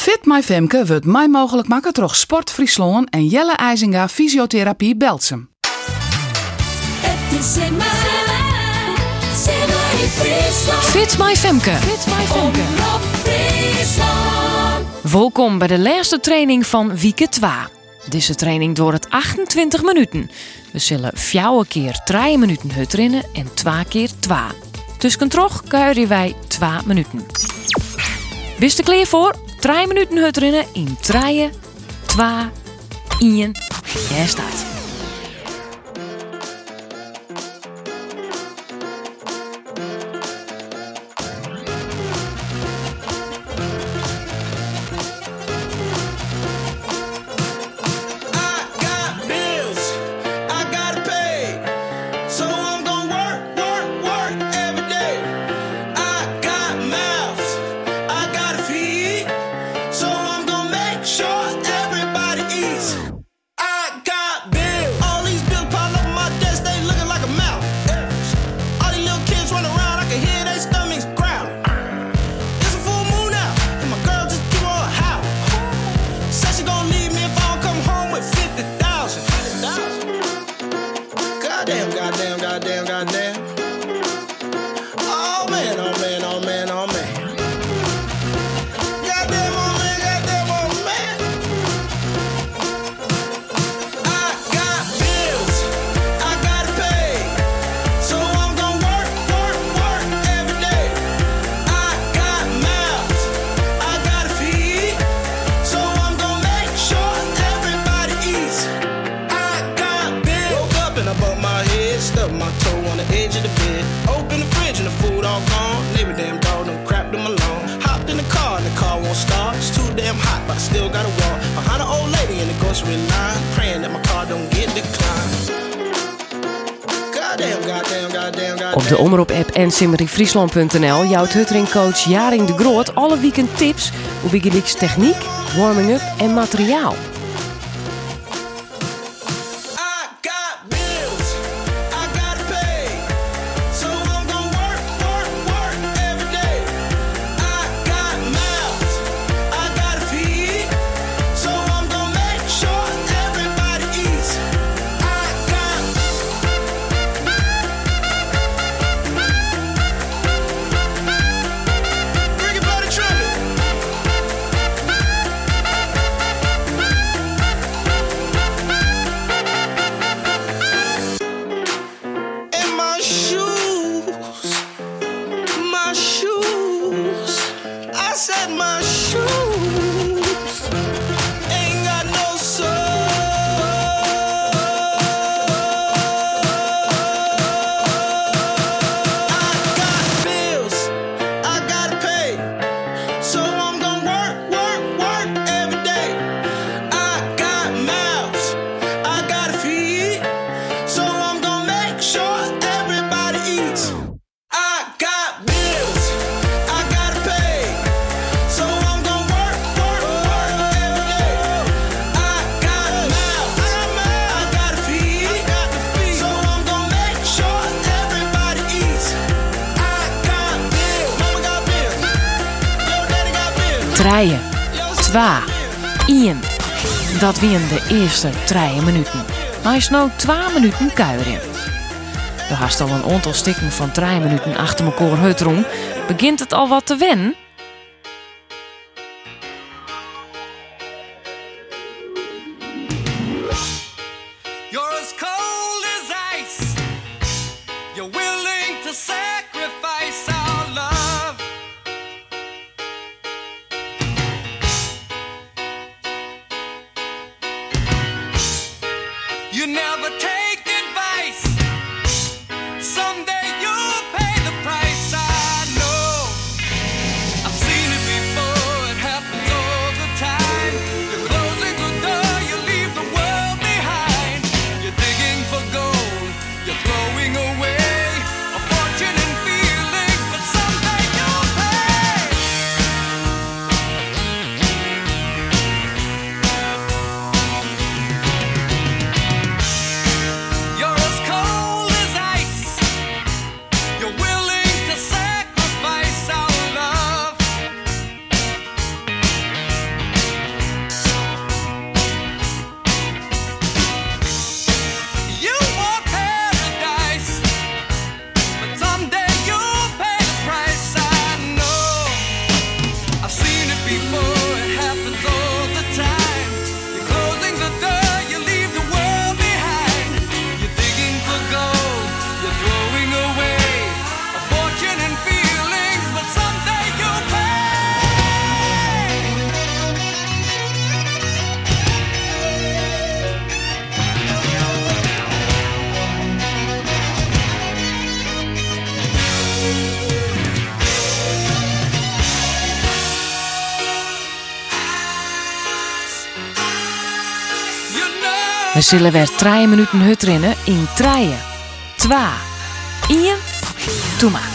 Fit My Femke wordt mij mogelijk maken door Sport Friesland en Jelle IJzinga Fysiotherapie Belsum. Fit My Femke. Welkom bij de laatste training van Wieke 2. Deze training door het 28 minuten. We zullen 4 keer 3 minuten hut rennen en 2 keer 2. Tussen terug kuieren wij 2 minuten. Bist er klaar voor? 3 minuten hut rennen in 3, 2, 1. Jij staat. Op de Omroep-app en simmeryfriesland.nl jouwt hutringcoach Jaring de Groot alle weekend tips op Wikileaks techniek, warming-up en materiaal. Draaien, 2, 1. Dat wien de eerste 3 minuten. Hij is nou 2 minuten kuieren. Je hast al een aantal stikken van 3 minuten achter elkaar hutroen. Begint het al wat te wennen? We zullen weer 3 minuten hut rennen in 3, 2, 1, doe maar.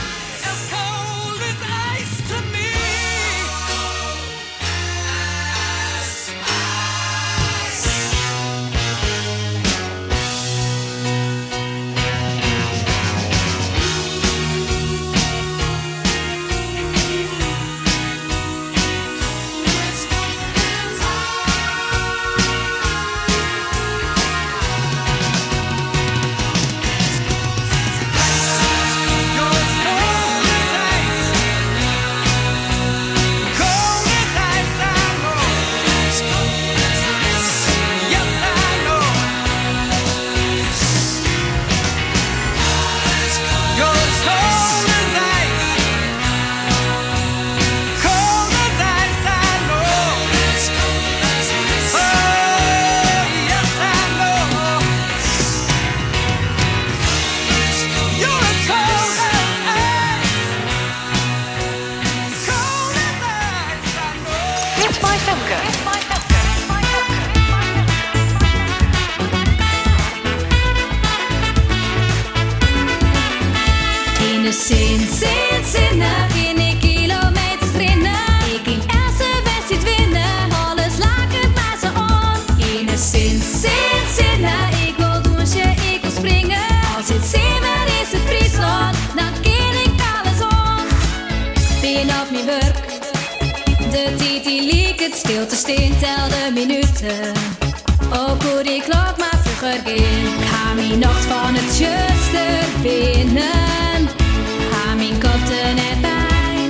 Stil te steen, tel de minuten. Ook hoe die klok maar vroeger ging. Ga mijn nacht van het juiste binnen. Ga mijn kop er net bij.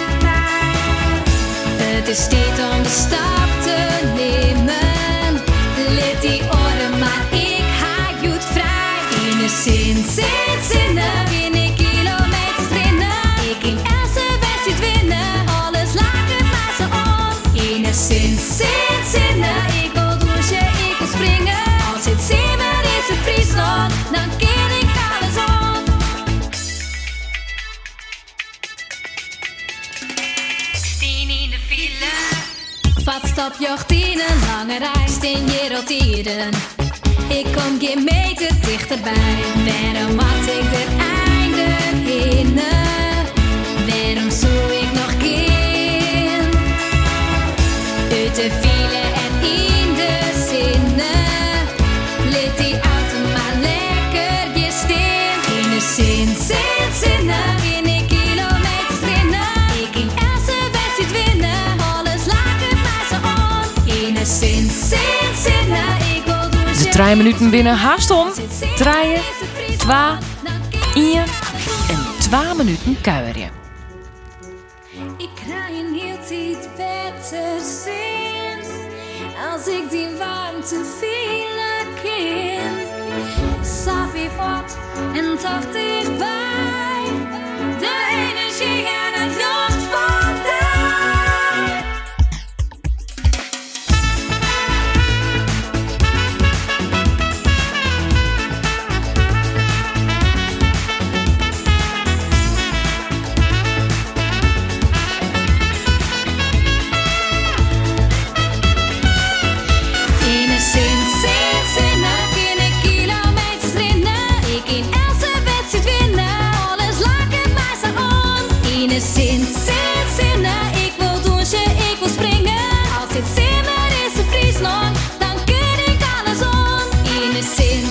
Het is tijd om de stap te nemen. Lid die oren, maar ik ga goed vrij. In de zin, zinnig. In de kilometers rennen. Ik ging elke wedstrijd winnen. Alles laat het maar zo on. In de zin, ik wil douchen, ik wil springen. Als het zeemer is in Friesland, dan ken ik alles op. Stien in de file. Wat stap jocht in een lange reis, steen je roteren. Ik kom geen meter dichterbij. Waarom had ik er eindelijk in? Waarom zoek ik nog geen? Uit de file en in de zinnen. Liet die auto maar lekker weer steen. In de zin, zinnig. In de kilometers rennen. Ik ging elke wedstrijd winnen. Alles laat het maar zo on. In de zin, zinnig. Ik wil douchen. De 3 minuten binnen haast om. 3, 2, 1 en 2 minuten kuieren. Ik krijg een heel tijd beter zin als ik die warmte voelen kan. Safi wat en toch dichtbij. De energie en het lucht van daar. Ik wil douchen, ik wil springen. Als het simmer is in Friesland, dan kun ik alles on. In de zin,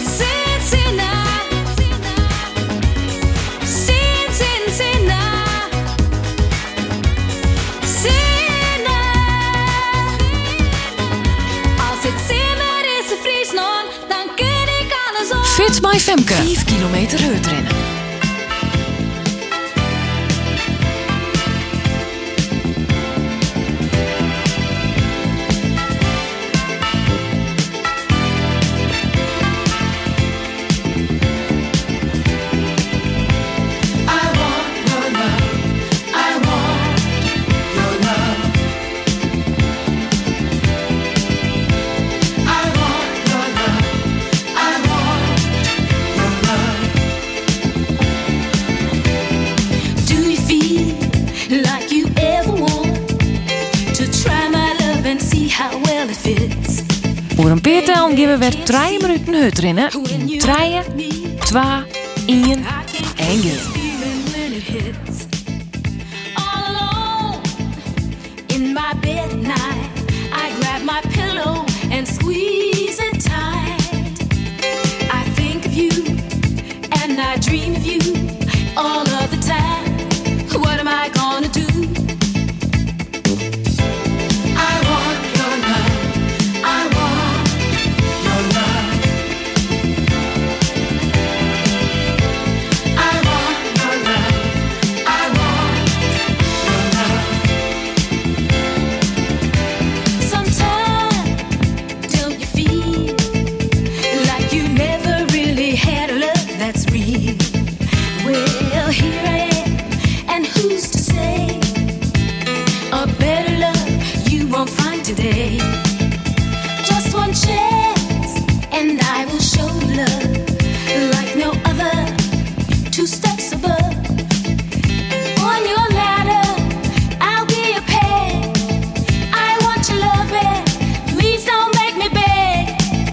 als het simmer is in Friesland, dan kun ik alles on. Fits by Femke. 5 kilometer hut rennen. How well it fits. Voor een peertel gaan we weer 3 minuten hut rennen. In 3, 2, 1 en go. In my bed night, I grab my pillow and squeeze it tight. I think of you and I dream of you all of the time. What am I gonna do? I want your love. I want your love. I want your love. I want your love. Sometimes don't you feel like you never really had a love that's real? Well, here I am, and who's to say a better love you won't find today? Just one chance, and I will show love like no other. 2 steps above. On your ladder, I'll be a peg. I want your love, and please don't make me beg.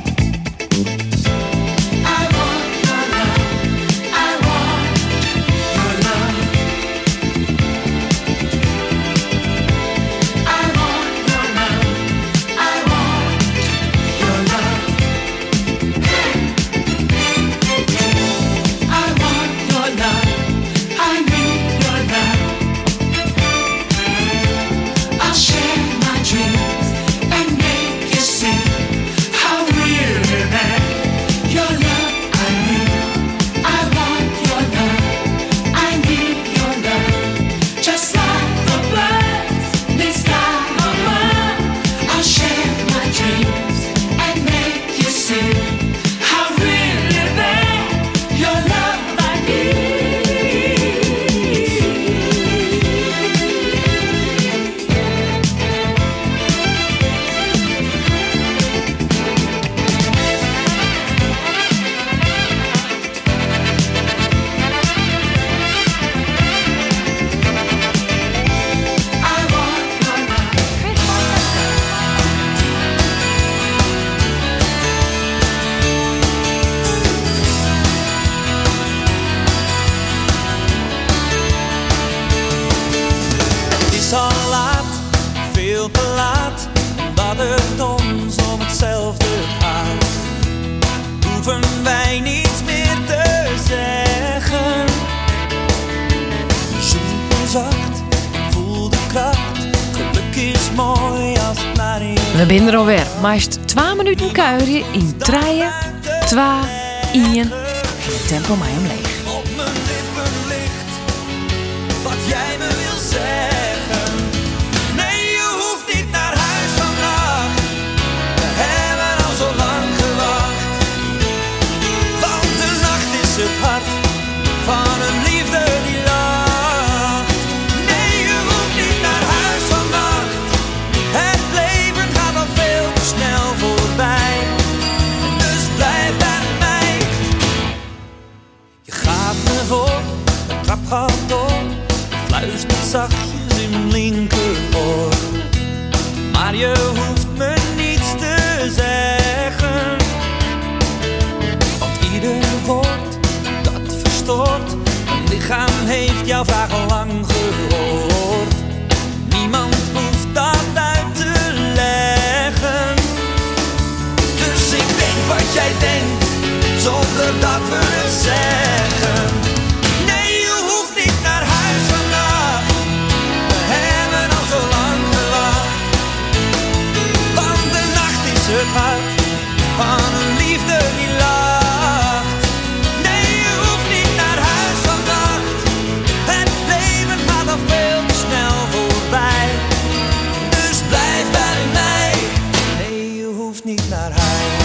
I want your love. I want your love. I want your love. I want your love. I want your love. I need your love. I'll share my dreams and make you see how real it is. Your love I need. I want your love. I need your love. Just like the birds, they fly above. I'll share my dreams and make you see how real it is. Your love I need. I want your love. Het is al laat, veel te laat, dat het ons om hetzelfde gaat. Hoeven wij niets meer te zeggen. Zoen en zacht, voel de kracht. Geluk is mooi als het naar je. We zijn er alweer. Meest 2 minuten kuieren in 3, 2, 1 en het tempo mij omleeg. Op mijn lippen ligt wat jij me wil zeggen. Nee, je hoeft niet naar huis vannacht. We hebben al zo lang gewacht. Want de nacht is het hart van een liefde die lacht. Nee, je hoeft niet naar huis vannacht. Het leven gaat al veel te snel voorbij. Dus blijf bij mij. Je gaat me voor, de trap gaat door. Je fluistert zachtjes in mijn linkeroor. Maar je hoeft me niets te zeggen. Want ieder woord dat verstoort. Mijn lichaam heeft jouw vraag al lang gehoord. Niemand hoeft dat uit te leggen. Dus ik denk wat jij denkt, zonder dat we het zeggen. Nee, je hoeft niet naar huis vandaag. We hebben al zo lang gewacht. Want de nacht is het hart van een liefde die lacht. Nee, je hoeft niet naar huis vannacht. Het leven gaat al veel te snel voorbij. Dus blijf bij mij. Nee, je hoeft niet naar huis.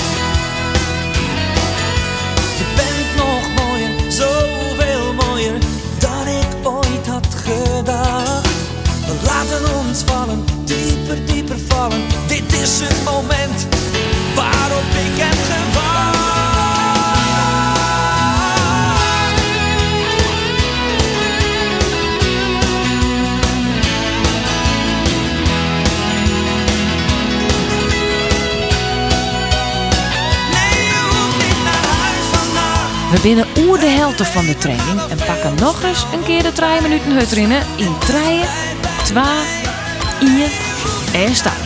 Je bent nog mooier, zoveel mooier dan ik ooit had gedacht. We laten ons vallen, dieper, dieper vallen. Dit is het moment waarop ik heb gewacht. We binnen oer de helft van de training en pakken nog eens een keer de 3 minuten hut erin in 3, 2, 1 en start.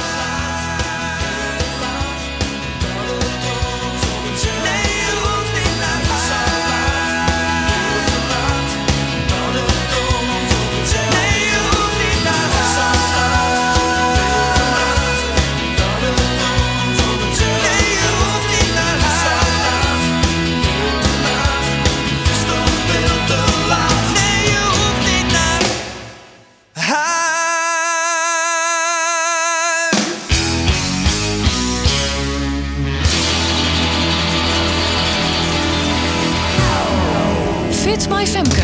Fit My Femke.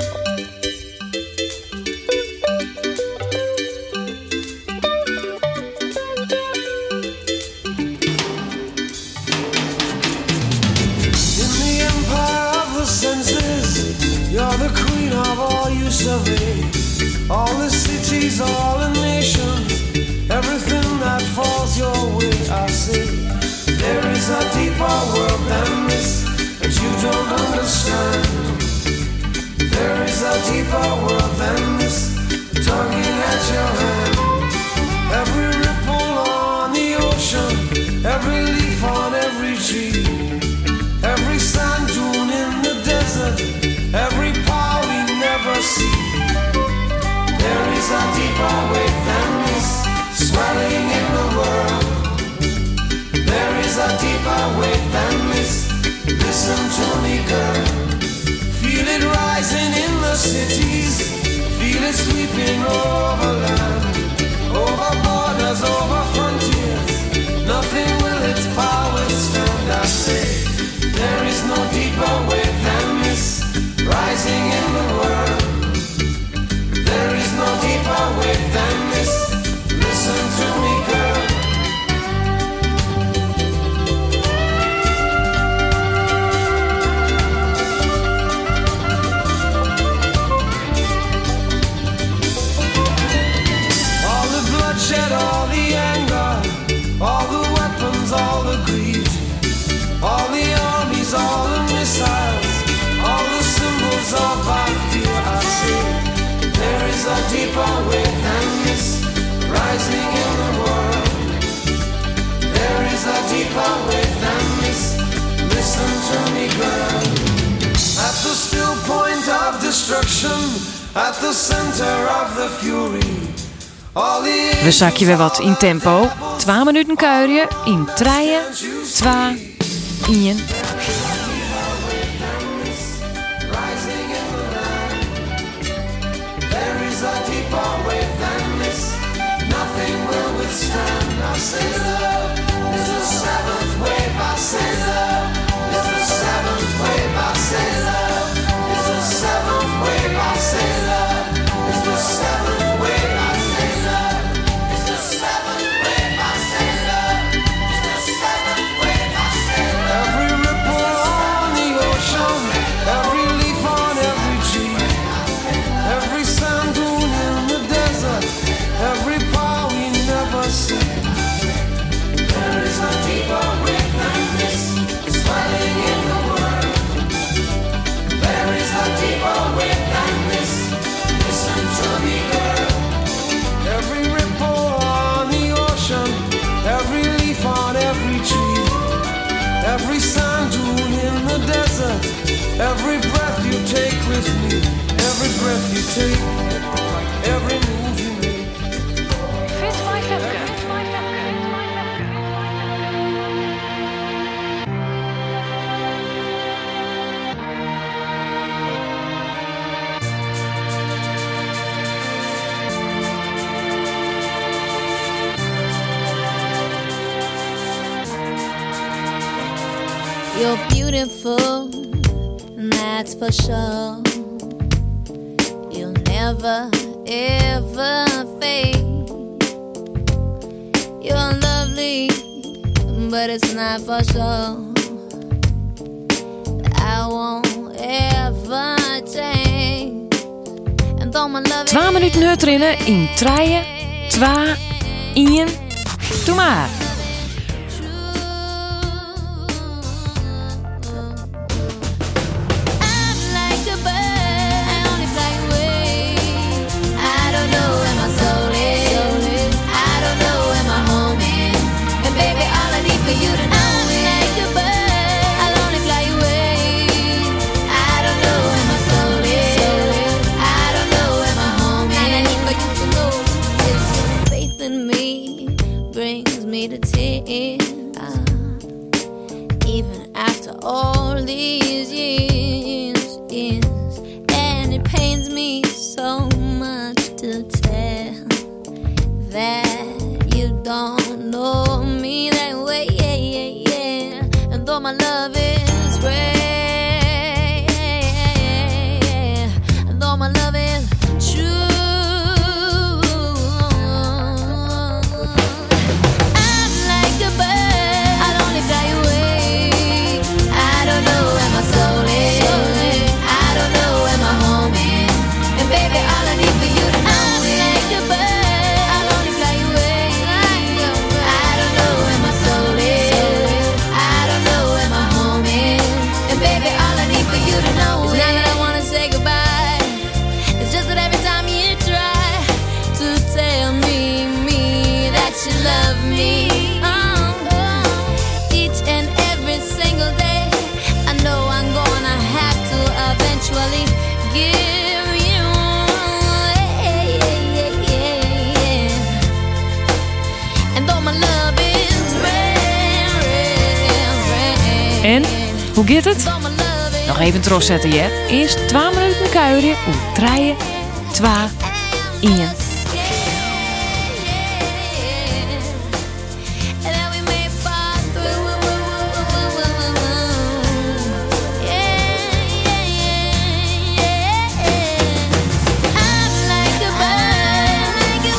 You're the queen of all you survey. All the cities, all the nations, everything that falls your way, I say. There is a deeper world than this that you don't understand. There is a deeper world than this, tugging at your hand. Every ripple on the ocean, every leaf on every tree, every sand dune in the desert, every power we never see. There is a deeper wave than this, swelling in the world. There is a deeper wave than this, listen to me girl. Feel it rising in the cities, feel it sweeping over land, over borders, over frontiers. Nothing will its power stand, I say. There is no deeper wave than this, rising in the world. There is no deeper wave than this, listen to me girl. All the bloodshed, all the anger, all the weapons, all the greed, all the armies, all the missiles, all the symbols of our fear, I say. There is a deeper wave than this, rising in the world. There is a deeper wave than this, listen to me girl. At the still point of destruction, at the center of the fury. We zakje weer wat in tempo. 2 minuten kuieren in 3, 2, 1. I say love is the seventh wave. I say love is the seventh wave. I say love is the seventh wave. I say love is the seventh wave. I say love is the seventh wave. I say love is the seventh wave. I say love. Every ripple on the ocean, every leaf on every tree, every sand dune in the desert, every power we never see. There is a deeper wave than this, swelling in the world. There is a deeper wave than this, listen to me girl. Every ripple on the ocean, every leaf on every tree, every sand dune in the desert, every breath you take with me, every breath you take, every move you make. Fit My Femke. You're beautiful, that's for sure. You'll never, ever fade. You're lovely, but it's not for sure. I won't ever change. And though my love 2 minuten hut erin in 3, 2, 1. Doe maar. me, brings me to tears. Even after all these years, and it pains me so much to tell that you don't know me that way, and though my love is rare, and though my love is true, I'm like a bird, I'd only fly away. I don't know where my soul is, I don't know where my home is, and baby, all I need for you to know is I'm like a bird, I'd only fly away. I don't know where my soul is, I don't know where my home is, and baby, all I need for you to know is not that I wanna say goodbye. It's just that every time you try to tell me that you love me, each and every single day, I know I'm gonna have to eventually give you. And though my love is rare. En, hoe gaat het? Though my love is Nog even trots zetten, ja. Eerst 2 minuten kuieren. 3, 2, 1. And then we may fall through. I'm like a bird,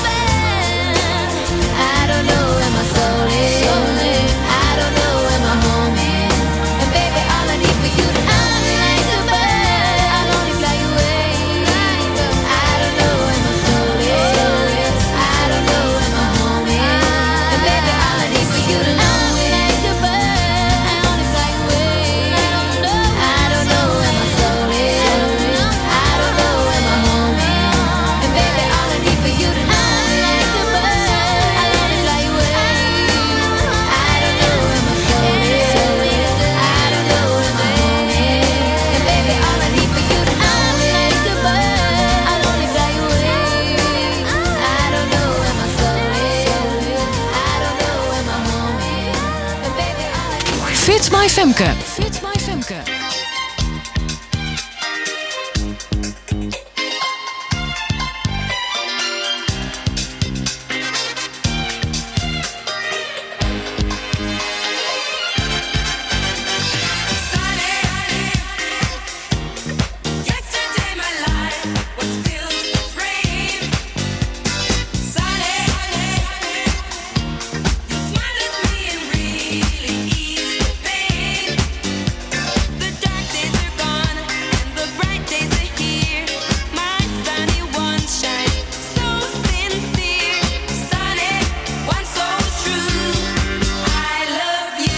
I don't know where my soul is, I don't know where my home is, and baby, all I need for you to know. I'm like a bird, I'll only fly away. I don't know where my soul is, I don't know where my home is, and baby, all I need for you to know. I'm like a bird, I'll only fly away. I don't know where my soul is, I don't know where my home is, and baby, all I need for you to know. I'm like a bird, I'll only fly away. I don't know where my soul is, I don't know where my home is, and baby, all I need for you to know. I'm like a bird, I'll only fly away. I don't know where my soul is, I don't know where my home is, and baby, all I need. Fits My Femke. Fits My Femke. Yesterday my life was filled with rain. Sunny, you smiled at me and really eased the pain. The dark days are gone and the bright days are here. My sunny one shines so sincere. Sunny one so true. I love you.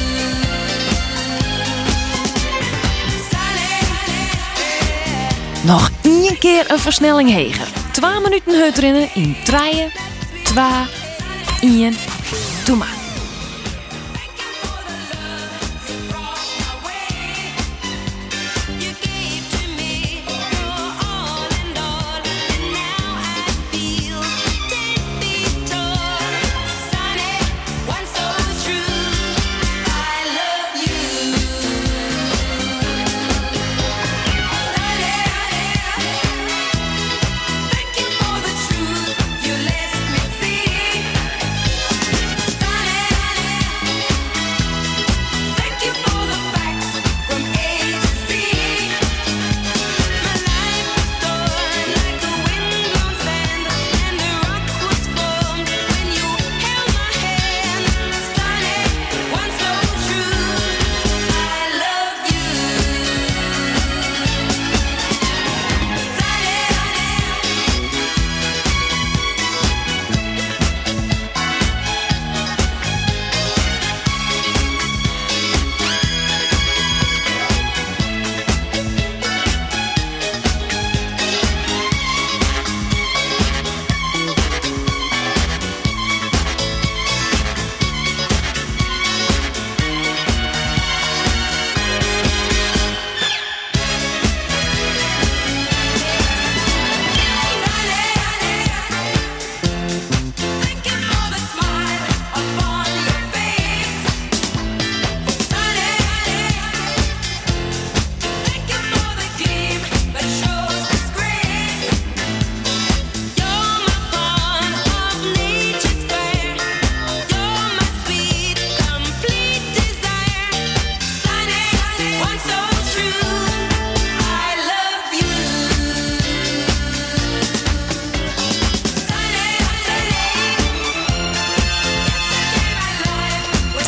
Nog 1 keer een versnelling heger. 2 minuten hut erin in 3, 2, 1. Doe maar. You gave to me your all and all, and now I feel 10 feet tall. Sunny, one so true. I love you. Sunny, thank you for the truth you let me see. Sunny,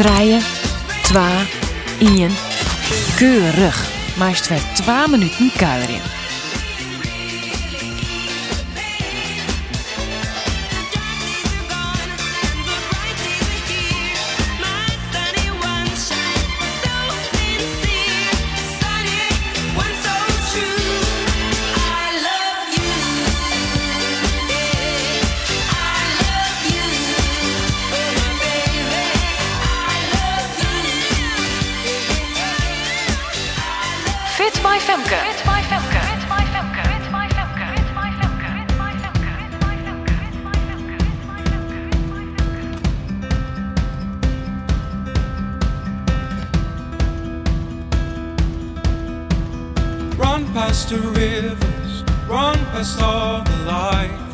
3, 2, 1. Keurig. Meest weer 2 minuten kuieren. Fit my Femke. Fit my Femke. Fit my Femke. Fit my Femke. Fit my Femke. Fit my Femke. Fit my Femke. Fit my Femke. Fit my Femke. Run past the rivers, run past all the light.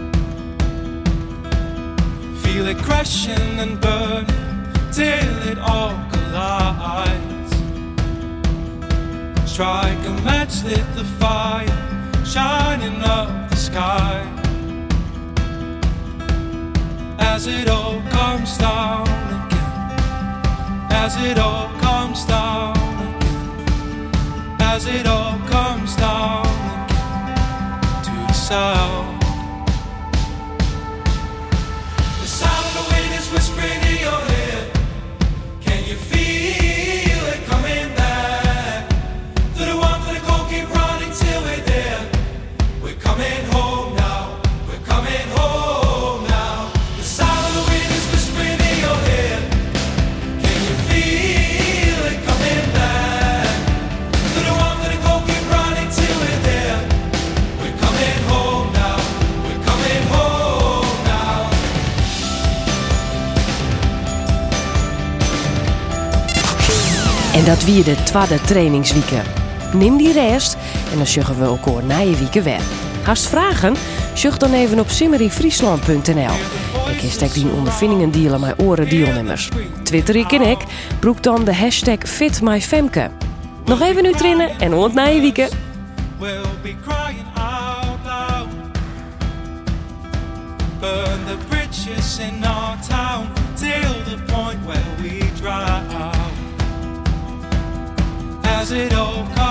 Feel it crashing and burning till it all collides. Strike a match, lit the fire, shining up the sky. As it all comes down again, as it all comes down again, as it all comes down again to the sound. The sound of the wind is whispering in your head. Can you feel it coming back? To the one for the cold, keep running till we're there. We're coming home now, we're coming home now. The sound of the wind is whispering in your head. Can you feel it coming back? To the one for the cold, keep running till we're there. We're coming home now, we're coming home now. En dat wie de tweede trainingsweekend. Neem die rest en dan sjuggen we elkaar na je weekend weer. Hast vragen? Sjug dan even op simmeryfriesland.nl. Ik hashtag die ondervindingen delen met oren deelnemers. Twitter ik en ik, broek dan de hashtag FitMyFemke. Nog even nu trainen en ont na je weekend. We'll be crying out loud. Burn the bridges in our town till the point where we drown. As it all comes